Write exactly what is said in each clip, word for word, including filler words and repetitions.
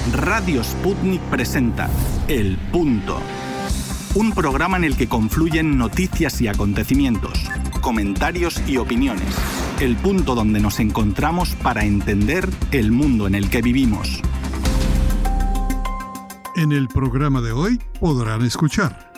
Radio Sputnik presenta El Punto, un programa en el que confluyen noticias y acontecimientos, comentarios y opiniones. El punto donde nos encontramos para entender el mundo en el que vivimos. En el programa de hoy podrán escuchar: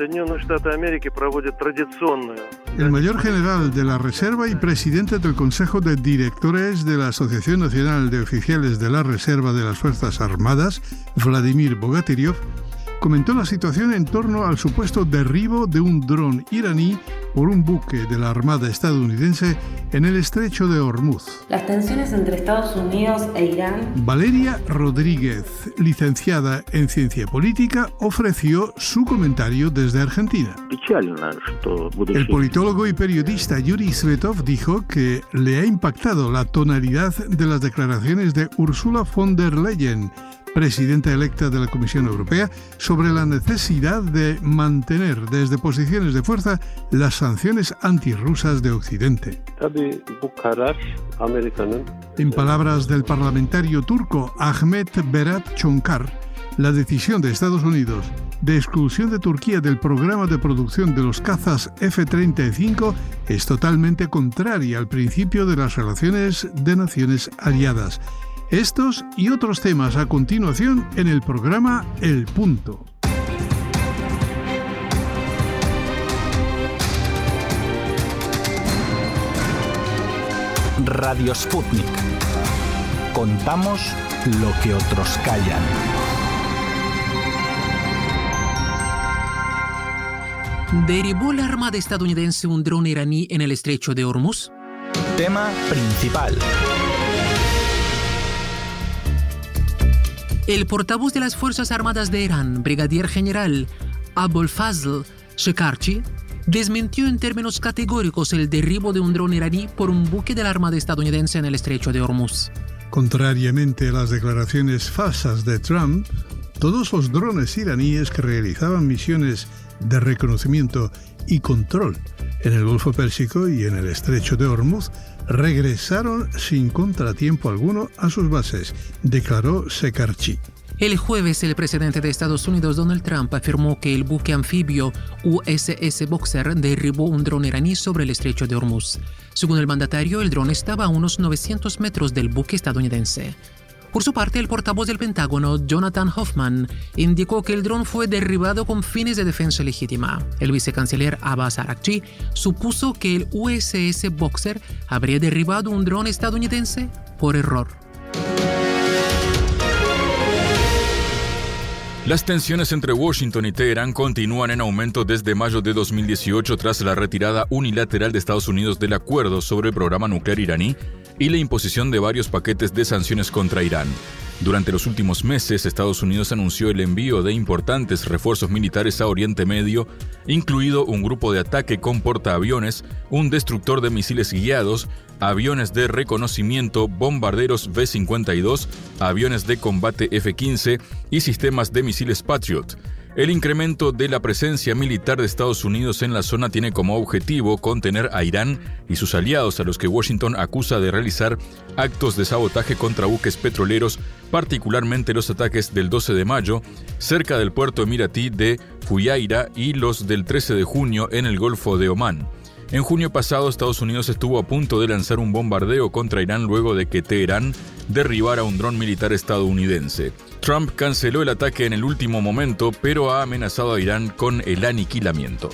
el mayor general de la Reserva y presidente del Consejo de Directores de la Asociación Nacional de Oficiales de la Reserva de las Fuerzas Armadas, Vladimir Bogatyrev, comentó la situación en torno al supuesto derribo de un dron iraní por un buque de la Armada estadounidense en el estrecho de Hormuz. Las tensiones entre Estados Unidos e Irán. Valeria Rodríguez, licenciada en Ciencia Política, ofreció su comentario desde Argentina. El politólogo y periodista Yuri Svetov dijo que le ha impactado la tonalidad de las declaraciones de Ursula von der Leyen, presidenta electa de la Comisión Europea, sobre la necesidad de mantener desde posiciones de fuerza las sanciones antirrusas de Occidente. En palabras del parlamentario turco Ahmet Berat Çonkar, la decisión de Estados Unidos de exclusión de Turquía del programa de producción de los cazas F treinta y cinco es totalmente contraria al principio de las relaciones de naciones aliadas. Estos y otros temas a continuación en el programa El Punto. Radio Sputnik. Contamos lo que otros callan. ¿Derribó la Armada estadounidense un dron iraní en el estrecho de Hormuz? Tema principal. El portavoz de las Fuerzas Armadas de Irán, brigadier general Abolfazl Shekarchi, desmintió en términos categóricos el derribo de un dron iraní por un buque de la Armada estadounidense en el estrecho de Hormuz. Contrariamente a las declaraciones falsas de Trump, todos los drones iraníes que realizaban misiones de reconocimiento y control en el Golfo Pérsico y en el estrecho de Hormuz regresaron sin contratiempo alguno a sus bases, declaró Shekarchi. El jueves, el presidente de Estados Unidos, Donald Trump, afirmó que el buque anfibio U S S Boxer derribó un dron iraní sobre el estrecho de Hormuz. Según el mandatario, el dron estaba a unos novecientos metros del buque estadounidense. Por su parte, el portavoz del Pentágono, Jonathan Hoffman, indicó que el dron fue derribado con fines de defensa legítima. El vicecanciller Abbas Araghchi supuso que el U S S Boxer habría derribado un dron estadounidense por error. Las tensiones entre Washington y Teherán continúan en aumento desde mayo de dos mil dieciocho tras la retirada unilateral de Estados Unidos del acuerdo sobre el programa nuclear iraní y la imposición de varios paquetes de sanciones contra Irán. Durante los últimos meses, Estados Unidos anunció el envío de importantes refuerzos militares a Oriente Medio, incluido un grupo de ataque con portaaviones, un destructor de misiles guiados, aviones de reconocimiento, bombarderos B cincuenta y dos, aviones de combate F quince y sistemas de misiles Patriot. El incremento de la presencia militar de Estados Unidos en la zona tiene como objetivo contener a Irán y sus aliados, a los que Washington acusa de realizar actos de sabotaje contra buques petroleros, particularmente los ataques del doce de mayo cerca del puerto emiratí de Fujairah y los del trece de junio en el Golfo de Omán. En junio pasado, Estados Unidos estuvo a punto de lanzar un bombardeo contra Irán luego de que Teherán derribara un dron militar estadounidense. Trump canceló el ataque en el último momento, pero ha amenazado a Irán con el aniquilamiento.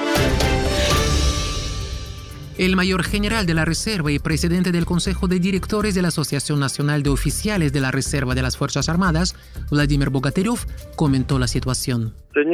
El mayor general de la Reserva y presidente del Consejo de Directores de la Asociación Nacional de Oficiales de la Reserva de las Fuerzas Armadas, Vladimir Bogatyrev, comentó la situación.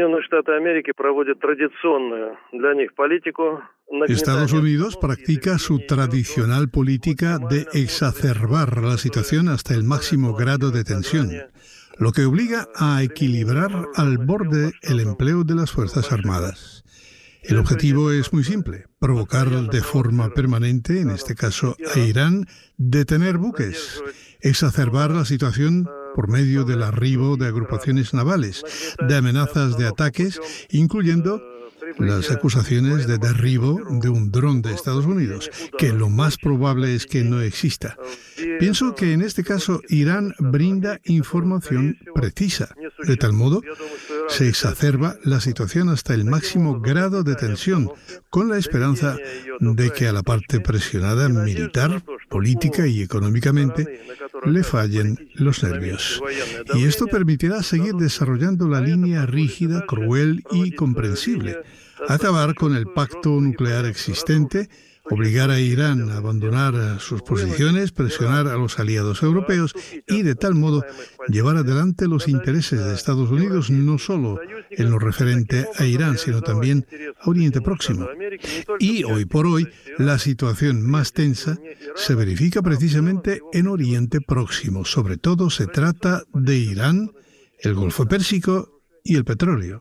Estados Unidos practica su tradicional política de exacerbar la situación hasta el máximo grado de tensión, lo que obliga a equilibrar al borde el empleo de las Fuerzas Armadas. El objetivo es muy simple: provocar de forma permanente, en este caso a Irán, detener buques, exacerbar la situación por medio del arribo de agrupaciones navales, de amenazas de ataques, incluyendo las acusaciones de derribo de un dron de Estados Unidos, que lo más probable es que no exista. Pienso que en este caso Irán brinda información precisa. De tal modo, se exacerba la situación hasta el máximo grado de tensión, con la esperanza de que a la parte presionada militar, política y económicamente le fallen los nervios. Y esto permitirá seguir desarrollando la línea rígida, cruel y comprensible, acabar con el pacto nuclear existente, obligar a Irán a abandonar sus posiciones, presionar a los aliados europeos y, de tal modo, llevar adelante los intereses de Estados Unidos no solo en lo referente a Irán, sino también a Oriente Próximo. Y, hoy por hoy, la situación más tensa se verifica precisamente en Oriente Próximo. Sobre todo se trata de Irán, el Golfo Pérsico y el petróleo.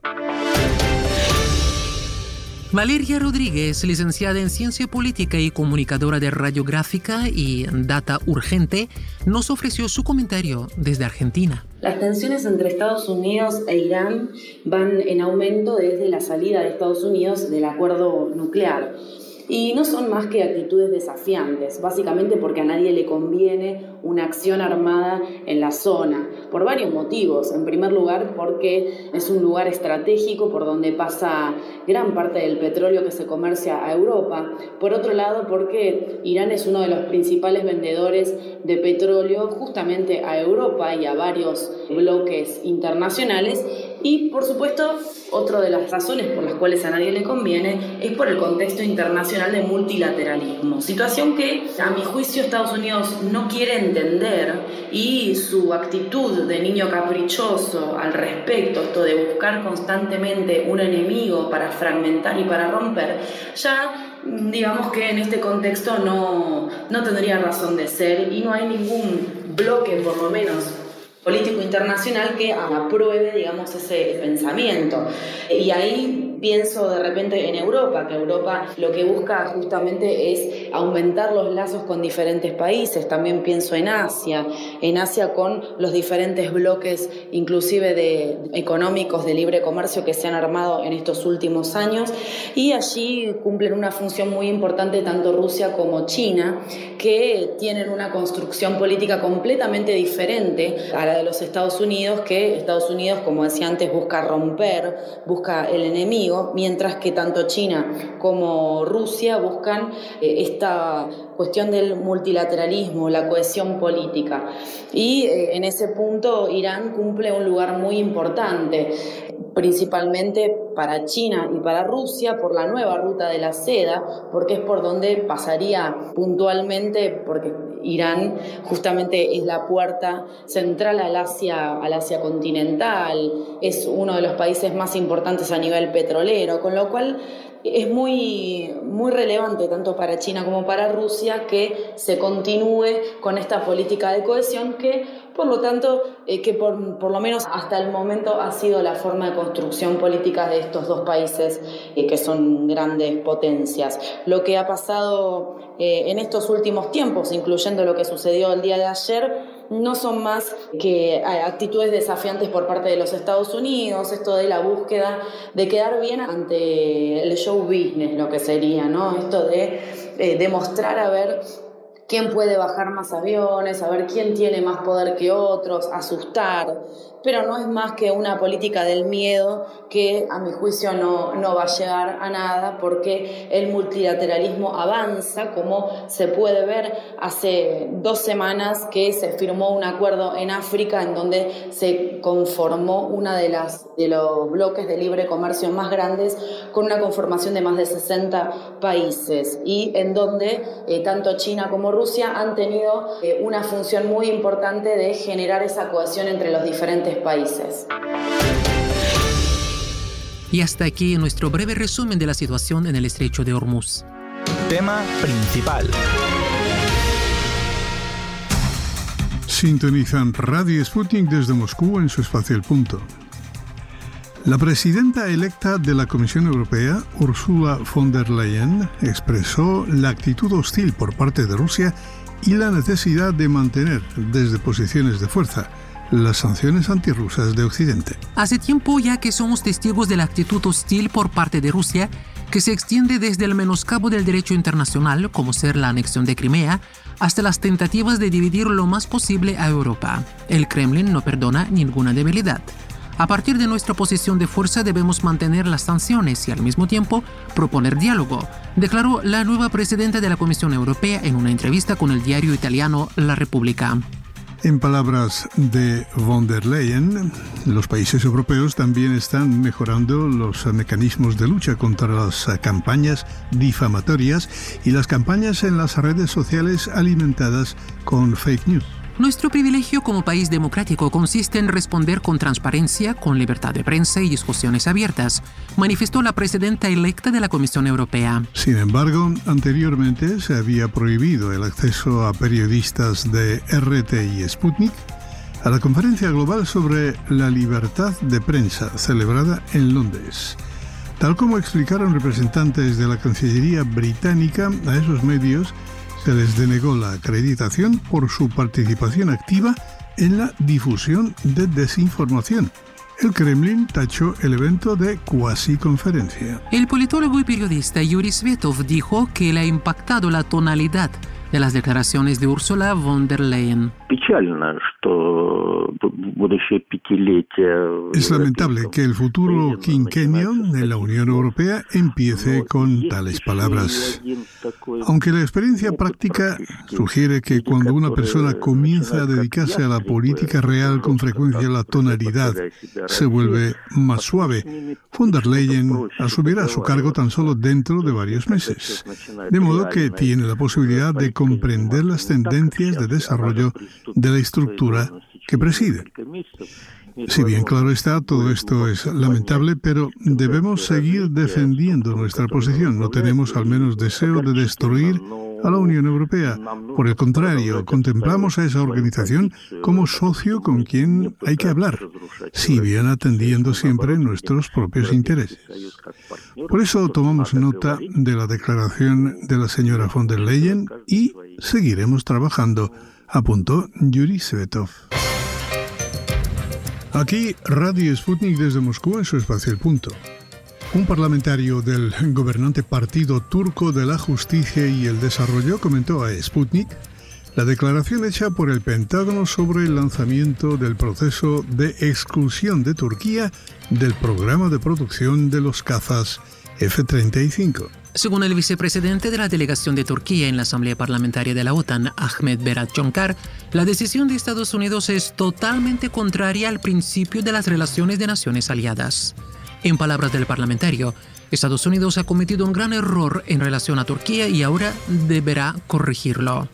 Valeria Rodríguez, licenciada en Ciencia Política y comunicadora de Radiográfica y Data Urgente, nos ofreció su comentario desde Argentina. Las tensiones entre Estados Unidos e Irán van en aumento desde la salida de Estados Unidos del acuerdo nuclear. Y no son más que actitudes desafiantes, básicamente porque a nadie le conviene una acción armada en la zona, por varios motivos. En primer lugar, porque es un lugar estratégico por donde pasa gran parte del petróleo que se comercia a Europa. Por otro lado, porque Irán es uno de los principales vendedores de petróleo justamente a Europa y a varios bloques internacionales. Y, por supuesto, otra de las razones por las cuales a nadie le conviene es por el contexto internacional de multilateralismo. Situación que, a mi juicio, Estados Unidos no quiere entender, y su actitud de niño caprichoso al respecto, esto de buscar constantemente un enemigo para fragmentar y para romper, ya digamos que en este contexto no, no tendría razón de ser, y no hay ningún bloque, por lo menos político internacional, que apruebe, digamos, ese pensamiento. Y ahí pienso de repente en Europa, que Europa lo que busca justamente es aumentar los lazos con diferentes países. También pienso en Asia, en Asia con los diferentes bloques, inclusive de económicos de libre comercio que se han armado en estos últimos años, y allí cumplen una función muy importante tanto Rusia como China, que tienen una construcción política completamente diferente a la de los Estados Unidos, que Estados Unidos, como decía antes, busca romper, busca el enemigo, mientras que tanto China como Rusia buscan eh, esta cuestión del multilateralismo, la cohesión política. Y eh, en ese punto Irán cumple un lugar muy importante, principalmente para China y para Rusia, por la nueva ruta de la seda, porque es por donde pasaría puntualmente, porque Irán justamente es la puerta central al Asia, al Asia continental, es uno de los países más importantes a nivel petrolero, con lo cual es muy, muy relevante tanto para China como para Rusia que se continúe con esta política de cohesión que, por lo tanto, eh, que por, por lo menos hasta el momento ha sido la forma de construcción política de estos dos países eh, que son grandes potencias. Lo que ha pasado eh, en estos últimos tiempos, incluyendo lo que sucedió el día de ayer, no son más que actitudes desafiantes por parte de los Estados Unidos, esto de la búsqueda de quedar bien ante el show business, lo que sería, ¿no? Esto de eh, demostrar a ver quién puede bajar más aviones, a ver quién tiene más poder que otros, asustar, pero no es más que una política del miedo que a mi juicio no, no va a llegar a nada, porque el multilateralismo avanza, como se puede ver hace dos semanas que se firmó un acuerdo en África en donde se conformó una de las de los bloques de libre comercio más grandes, con una conformación de más de sesenta países, y en donde eh, tanto China como Rusia han tenido eh, una función muy importante de generar esa cohesión entre los diferentes países. Y hasta aquí nuestro breve resumen de la situación en el estrecho de Hormuz. Tema principal. Sintonizan Radio Sputnik desde Moscú en su espacio El Punto. La presidenta electa de la Comisión Europea, Ursula von der Leyen, expresó la actitud hostil por parte de Rusia y la necesidad de mantener, desde posiciones de fuerza, las sanciones antirrusas de Occidente. Hace tiempo ya que somos testigos de la actitud hostil por parte de Rusia, que se extiende desde el menoscabo del derecho internacional, como ser la anexión de Crimea, hasta las tentativas de dividir lo más posible a Europa. El Kremlin no perdona ninguna debilidad. A partir de nuestra posición de fuerza debemos mantener las sanciones y al mismo tiempo proponer diálogo, declaró la nueva presidenta de la Comisión Europea en una entrevista con el diario italiano La Repubblica. En palabras de von der Leyen, los países europeos también están mejorando los mecanismos de lucha contra las campañas difamatorias y las campañas en las redes sociales alimentadas con fake news. Nuestro privilegio como país democrático consiste en responder con transparencia, con libertad de prensa y discusiones abiertas, manifestó la presidenta electa de la Comisión Europea. Sin embargo, anteriormente se había prohibido el acceso a periodistas de R T y Sputnik a la conferencia global sobre la libertad de prensa celebrada en Londres. Tal como explicaron representantes de la Cancillería británica, a esos medios se les denegó la acreditación por su participación activa en la difusión de desinformación. El Kremlin tachó el evento de cuasi-conferencia. El politólogo y periodista Yuri Svetov dijo que le ha impactado la tonalidad de las declaraciones de Ursula von der Leyen. Es lamentable que el futuro quinquenio en la Unión Europea empiece con tales palabras. Aunque la experiencia práctica sugiere que cuando una persona comienza a dedicarse a la política real, con frecuencia la tonalidad se vuelve más suave. Von der Leyen asumirá su cargo tan solo dentro de varios meses, de modo que tiene la posibilidad de comprender las tendencias de desarrollo de la estructura que preside. Si bien claro está, todo esto es lamentable, pero debemos seguir defendiendo nuestra posición. No tenemos al menos deseo de destruir a la Unión Europea. Por el contrario, contemplamos a esa organización como socio con quien hay que hablar, si bien atendiendo siempre nuestros propios intereses. Por eso tomamos nota de la declaración de la señora von der Leyen y seguiremos trabajando, apuntó Yuri Svetov. Aquí Radio Sputnik desde Moscú en su espacio El Punto. Un parlamentario del gobernante Partido Turco de la Justicia y el Desarrollo comentó a Sputnik la declaración hecha por el Pentágono sobre el lanzamiento del proceso de exclusión de Turquía del programa de producción de los cazas F treinta y cinco. Según el vicepresidente de la delegación de Turquía en la Asamblea Parlamentaria de la OTAN, Ahmet Berat Cankar, la decisión de Estados Unidos es totalmente contraria al principio de las relaciones de naciones aliadas. En palabras del parlamentario, Estados Unidos ha cometido un gran error en relación a Turquía y ahora deberá corregirlo.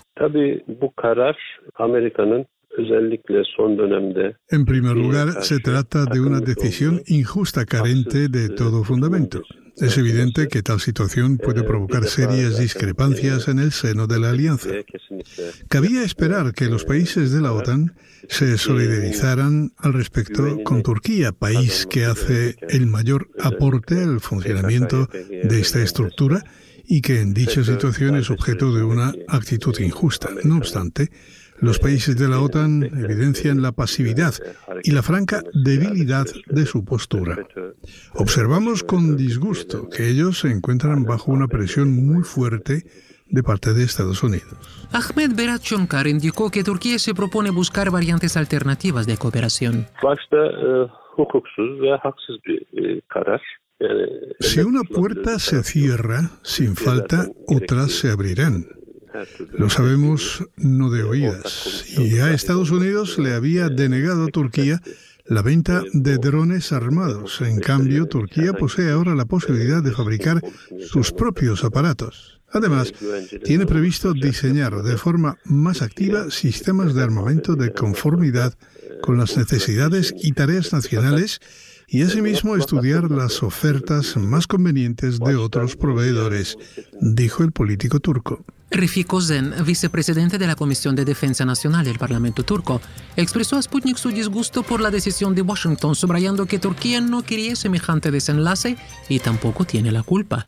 En primer lugar, se trata de una decisión injusta, carente de todo fundamento. Es evidente que tal situación puede provocar serias discrepancias en el seno de la alianza. Cabía esperar que los países de la OTAN se solidarizaran al respecto con Turquía, país que hace el mayor aporte al funcionamiento de esta estructura y que en dicha situación es objeto de una actitud injusta. No obstante, los países de la OTAN evidencian la pasividad y la franca debilidad de su postura. Observamos con disgusto que ellos se encuentran bajo una presión muy fuerte de parte de Estados Unidos. Ahmet Berat Cankar indicó que Turquía se propone buscar variantes alternativas de cooperación. Si una puerta se cierra, sin falta, otras se abrirán. Lo sabemos no de oídas. Y a Estados Unidos le había denegado a Turquía la venta de drones armados. En cambio, Turquía posee ahora la posibilidad de fabricar sus propios aparatos. Además, tiene previsto diseñar de forma más activa sistemas de armamento de conformidad con las necesidades y tareas nacionales y asimismo estudiar las ofertas más convenientes de otros proveedores, dijo el político turco. Refik Özen, vicepresidente de la Comisión de Defensa Nacional del Parlamento turco, expresó a Sputnik su disgusto por la decisión de Washington, subrayando que Turquía no quería semejante desenlace y tampoco tiene la culpa.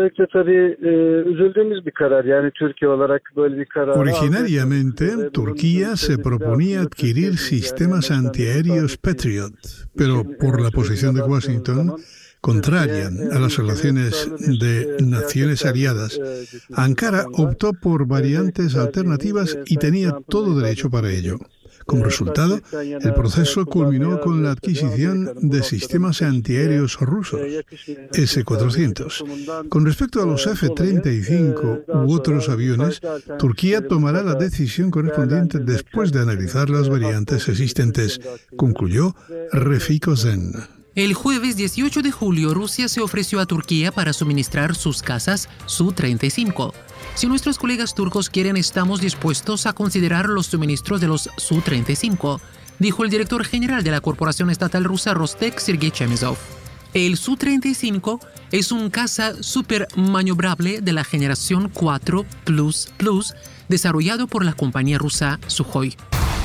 Originariamente, Turquía se proponía adquirir sistemas antiaéreos Patriot, pero por la posición de Washington, contraria a las relaciones de naciones aliadas, Ankara optó por variantes alternativas y tenía todo derecho para ello. Como resultado, el proceso culminó con la adquisición de sistemas antiaéreos rusos, ese cuatrocientos. Con respecto a los F treinta y cinco u otros aviones, Turquía tomará la decisión correspondiente después de analizar las variantes existentes, concluyó Refik Özen. El jueves dieciocho de julio, Rusia se ofreció a Turquía para suministrar sus cazas Su treinta y cinco. Si nuestros colegas turcos quieren, estamos dispuestos a considerar los suministros de los Su treinta y cinco, dijo el director general de la corporación estatal rusa Rostec, Sergei Chemezov. El Su treinta y cinco es un caza súper maniobrable de la generación cuatro plus plus, desarrollado por la compañía rusa Sukhoi.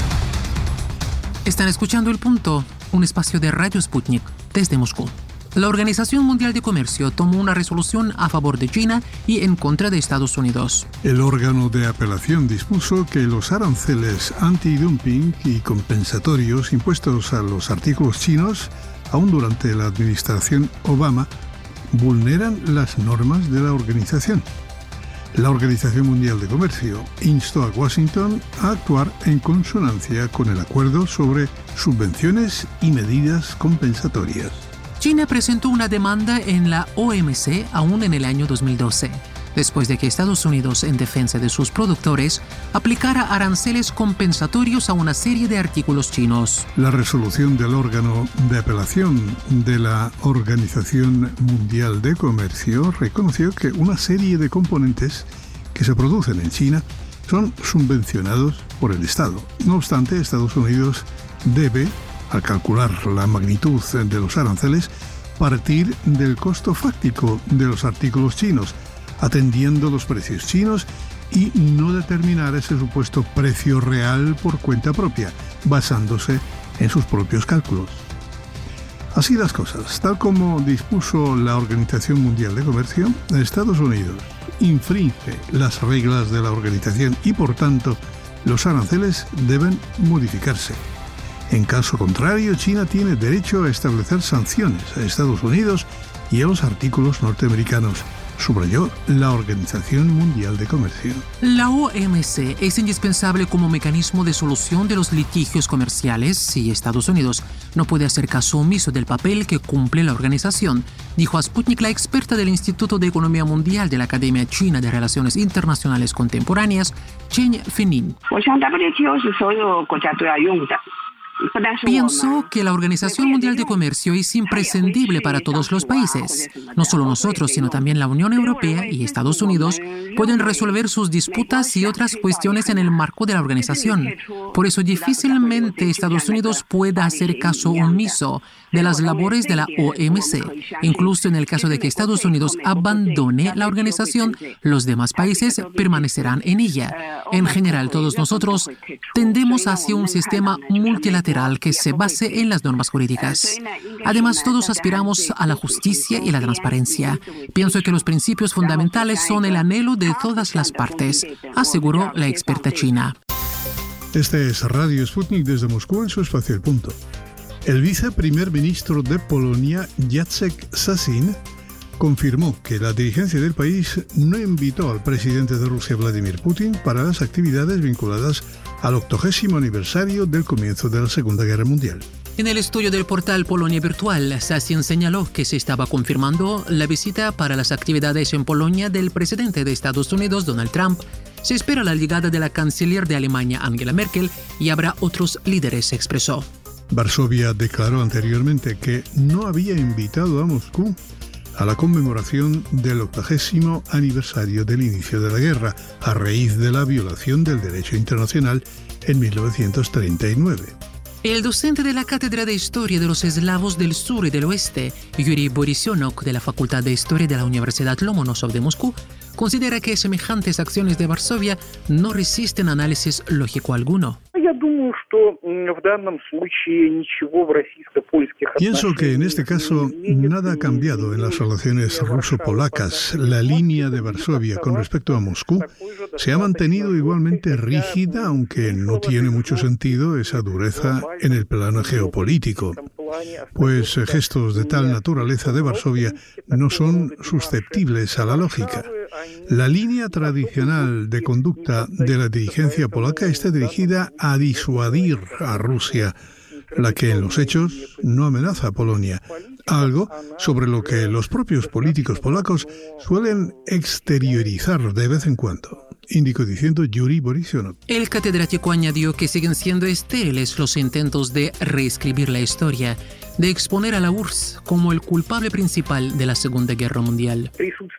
Están escuchando El Punto, un espacio de Radio Sputnik desde Moscú. La Organización Mundial de Comercio tomó una resolución a favor de China y en contra de Estados Unidos. El órgano de apelación dispuso que los aranceles antidumping y compensatorios impuestos a los artículos chinos, aún durante la administración Obama, vulneran las normas de la organización. La Organización Mundial de Comercio instó a Washington a actuar en consonancia con el acuerdo sobre subvenciones y medidas compensatorias. China presentó una demanda en la O M C aún en el año dos mil doce, después de que Estados Unidos, en defensa de sus productores, aplicara aranceles compensatorios a una serie de artículos chinos. La resolución del órgano de apelación de la Organización Mundial de Comercio reconoció que una serie de componentes que se producen en China son subvencionados por el Estado. No obstante, Estados Unidos debe, al calcular la magnitud de los aranceles, partir del costo fáctico de los artículos chinos, atendiendo los precios chinos y no determinar ese supuesto precio real por cuenta propia, basándose en sus propios cálculos. Así las cosas, tal como dispuso la Organización Mundial de Comercio, Estados Unidos infringe las reglas de la organización y, por tanto, los aranceles deben modificarse. En caso contrario, China tiene derecho a establecer sanciones a Estados Unidos y a los artículos norteamericanos, subrayó la Organización Mundial de Comercio. La O M C es indispensable como mecanismo de solución de los litigios comerciales si Estados Unidos no puede hacer caso omiso del papel que cumple la organización, dijo a Sputnik la experta del Instituto de Economía Mundial de la Academia China de Relaciones Internacionales Contemporáneas, Chen Fenin. Pienso que la Organización Mundial de Comercio es imprescindible para todos los países. No solo nosotros, sino también la Unión Europea y Estados Unidos pueden resolver sus disputas y otras cuestiones en el marco de la organización. Por eso difícilmente Estados Unidos pueda hacer caso omiso de las labores de la O M C. Incluso en el caso de que Estados Unidos abandone la organización, los demás países permanecerán en ella. En general, todos nosotros tendemos hacia un sistema multilateral que se base en las normas jurídicas. Además, todos aspiramos a la justicia y la transparencia. Pienso que los principios fundamentales son el anhelo de todas las partes, aseguró la experta china. Este es Radio Sputnik desde Moscú en su espacio El Punto. El viceprimer ministro de Polonia, Jacek Sasin, confirmó que la dirigencia del país no invitó al presidente de Rusia, Vladimir Putin, para las actividades vinculadas al octogésimo aniversario del comienzo de la Segunda Guerra Mundial. En el estudio del portal Polonia Virtual, Sasin señaló que se estaba confirmando la visita para las actividades en Polonia del presidente de Estados Unidos, Donald Trump. Se espera la llegada de la canciller de Alemania, Angela Merkel, y habrá otros líderes, expresó. Varsovia declaró anteriormente que no había invitado a Moscú a la conmemoración del octagésimo aniversario del inicio de la guerra, a raíz de la violación del derecho internacional en mil novecientos treinta y nueve. El docente de la Cátedra de Historia de los Eslavos del Sur y del Oeste, Yuri Borisionok, de la Facultad de Historia de la Universidad Lomonosov de Moscú, considera que semejantes acciones de Varsovia no resisten análisis lógico alguno. Pienso que en este caso nada ha cambiado en las relaciones ruso-polacas. La línea de Varsovia con respecto a Moscú se ha mantenido igualmente rígida, aunque no tiene mucho sentido esa dureza en el plano geopolítico, pues gestos de tal naturaleza de Varsovia no son susceptibles a la lógica. La línea tradicional de conducta de la dirigencia polaca está dirigida a disuadir a Rusia, la que en los hechos no amenaza a Polonia, algo sobre lo que los propios políticos polacos suelen exteriorizar de vez en cuando, indicó diciendo Yuri Borisionok. El catedrático añadió que siguen siendo estériles los intentos de reescribir la historia, de exponer a la U R S S como el culpable principal de la Segunda Guerra Mundial.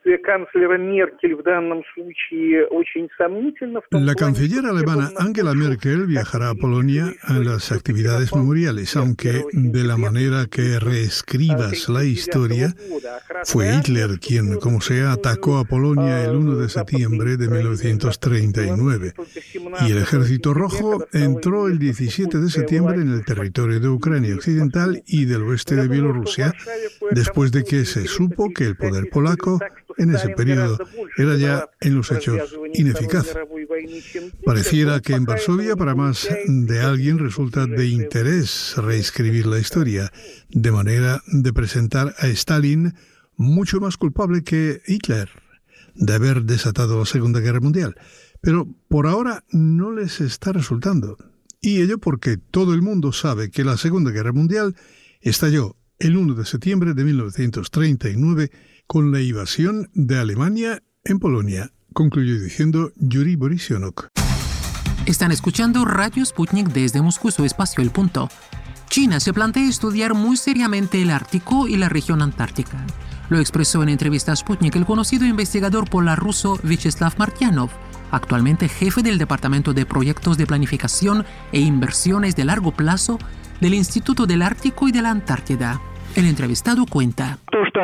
La canciller alemana Angela Merkel viajará a Polonia a las actividades memoriales, aunque de la manera que reescribas la historia, fue Hitler quien, como sea, atacó a Polonia el primero de septiembre de mil novecientos treinta y nueve, y el Ejército Rojo entró el diecisiete de septiembre en el territorio de Ucrania Occidental y del oeste de Bielorrusia, después de que se supo que el poder polaco en ese periodo era ya en los hechos ineficaz. Pareciera que en Varsovia para más de alguien resulta de interés reescribir la historia, de manera de presentar a Stalin mucho más culpable que Hitler de haber desatado la Segunda Guerra Mundial. Pero por ahora no les está resultando. Y ello porque todo el mundo sabe que la Segunda Guerra Mundial estalló el primero de septiembre de mil novecientos treinta y nueve con la invasión de Alemania en Polonia, concluyó diciendo Yuri Borisionok. Están escuchando Radio Sputnik desde Moscú, su espacio El Punto. China se plantea estudiar muy seriamente el Ártico y la región antártica. Lo expresó en entrevista a Sputnik el conocido investigador polar ruso Vyacheslav Martyanov, actualmente jefe del Departamento de Proyectos de Planificación e Inversiones de Largo Plazo del Instituto del Ártico y de la Antártida. El entrevistado cuenta.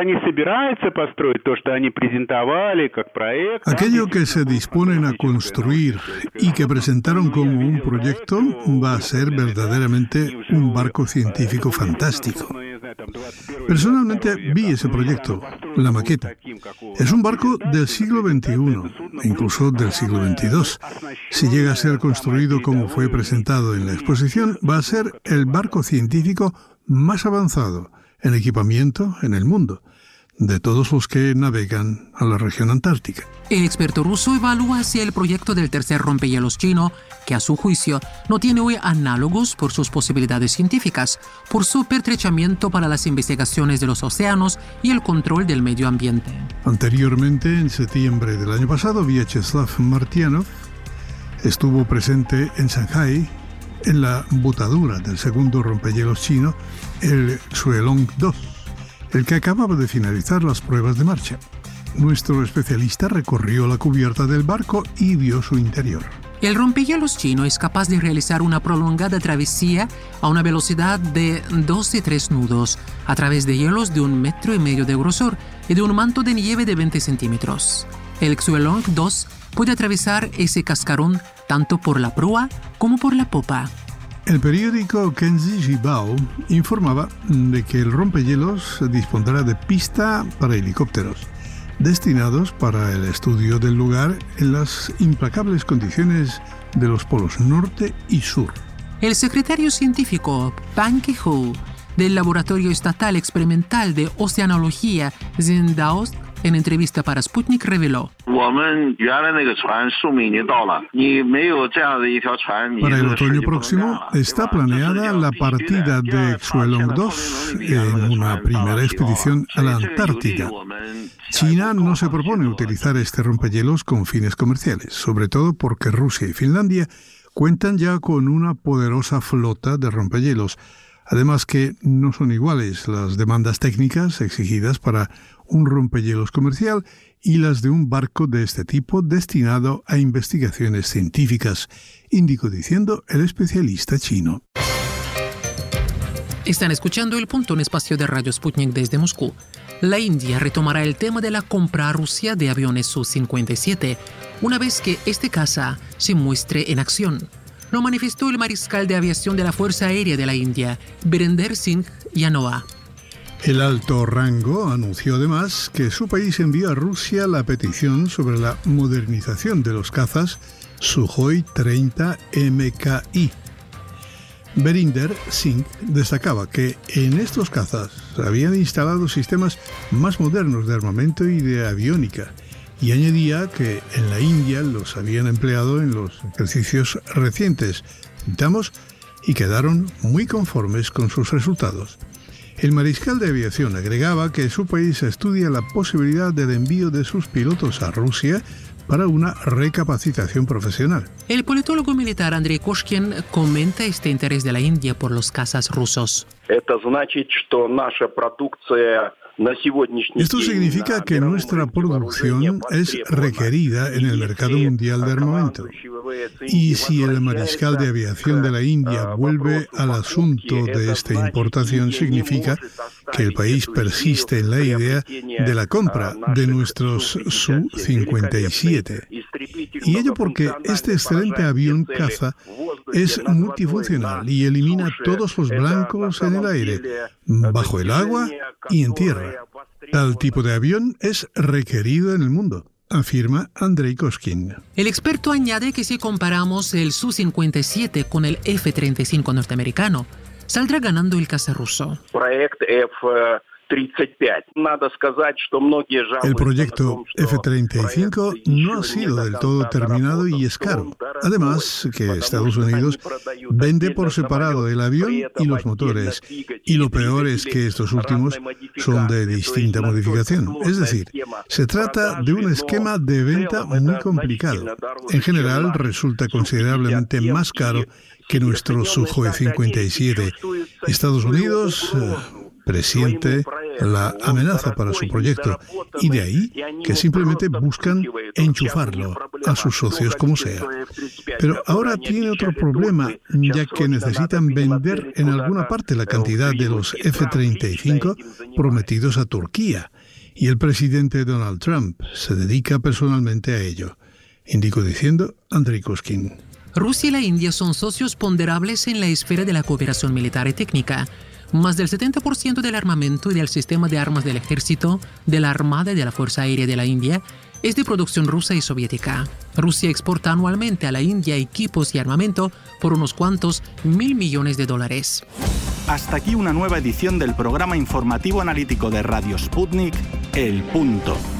Aquello que se disponen a construir y que presentaron como un proyecto va a ser verdaderamente un barco científico fantástico. Personalmente vi ese proyecto, la maqueta. Es un barco del siglo veintiuno, incluso del siglo veintidós. Si llega a ser construido como fue presentado en la exposición, va a ser el barco científico más avanzado en equipamiento en el mundo, de todos los que navegan a la región antártica. El experto ruso evalúa si el proyecto del tercer rompehielos chino, que a su juicio no tiene hoy análogos por sus posibilidades científicas, por su pertrechamiento para las investigaciones de los océanos y el control del medio ambiente. Anteriormente, en septiembre del año pasado, Vyacheslav Martyanov estuvo presente en Shanghái en la botadura del segundo rompehielos chino, el Xuelong dos, el que acababa de finalizar las pruebas de marcha. Nuestro especialista recorrió la cubierta del barco y vio su interior. El rompehielos chino es capaz de realizar una prolongada travesía a una velocidad de doce punto tres nudos, a través de hielos de un metro y medio de grosor y de un manto de nieve de veinte centímetros. El Xuelong dos puede atravesar ese cascarón tanto por la proa como por la popa. El periódico Kenzi Jibao informaba de que el rompehielos dispondrá de pista para helicópteros, destinados para el estudio del lugar en las implacables condiciones de los polos norte y sur. El secretario científico Pan Ki-ho del Laboratorio Estatal Experimental de Oceanología Zhendao, en entrevista para Sputnik, reveló: para el otoño próximo está planeada la partida de Xuelong dos en una primera expedición a la Antártida. China no se propone utilizar este rompehielos con fines comerciales, sobre todo porque Rusia y Finlandia cuentan ya con una poderosa flota de rompehielos. Además que no son iguales las demandas técnicas exigidas para un rompehielos comercial y las de un barco de este tipo destinado a investigaciones científicas, indicó diciendo el especialista chino. Están escuchando El Punto, un espacio de Radio Sputnik desde Moscú. La India retomará el tema de la compra a Rusia de aviones Su cincuenta y siete, una vez que este caza se muestre en acción. Lo manifestó el mariscal de aviación de la Fuerza Aérea de la India, Birender Singh Yanoa. El alto rango anunció además que su país envió a Rusia la petición sobre la modernización de los cazas Sukhoi treinta M K I. Berinder Singh destacaba que en estos cazas habían instalado sistemas más modernos de armamento y de aviónica, y añadía que en la India los habían empleado en los ejercicios recientes, citamos, y quedaron muy conformes con sus resultados. El mariscal de aviación agregaba que su país estudia la posibilidad del envío de sus pilotos a Rusia para una recapacitación profesional. El politólogo militar Andrei Koshkin comenta este interés de la India por los cazas rusos. Esto significa que nuestra producción es requerida en el mercado mundial de armamento. Y si el mariscal de aviación de la India vuelve al asunto de esta importación, significa que el país persiste en la idea de la compra de nuestros Su cincuenta y siete. Y ello porque este excelente avión caza es multifuncional y elimina todos los blancos en el aire, bajo el agua y en tierra. Tal tipo de avión es requerido en el mundo, afirma Andrei Koshkin. El experto añade que si comparamos el Su cincuenta y siete con el F treinta y cinco norteamericano, saldrá ganando el caza ruso. El proyecto F treinta y cinco no ha sido del todo terminado y es caro. Además, que Estados Unidos vende por separado el avión y los motores. Y lo peor es que estos últimos son de distinta modificación. Es decir, se trata de un esquema de venta muy complicado. En general, resulta considerablemente más caro que nuestro Sukhoi cincuenta y siete. Estados Unidos presiente la amenaza para su proyecto y de ahí que simplemente buscan enchufarlo a sus socios como sea. Pero ahora tiene otro problema, ya que necesitan vender en alguna parte la cantidad de los F treinta y cinco prometidos a Turquía y el presidente Donald Trump se dedica personalmente a ello, indicó diciendo Andrei Koshkin. Rusia y la India son socios ponderables en la esfera de la cooperación militar y técnica. Más del setenta por ciento del armamento y del sistema de armas del ejército, de la Armada y de la Fuerza Aérea de la India es de producción rusa y soviética. Rusia exporta anualmente a la India equipos y armamento por unos cuantos mil millones de dólares. Hasta aquí una nueva edición del programa informativo analítico de Radio Sputnik, El Punto.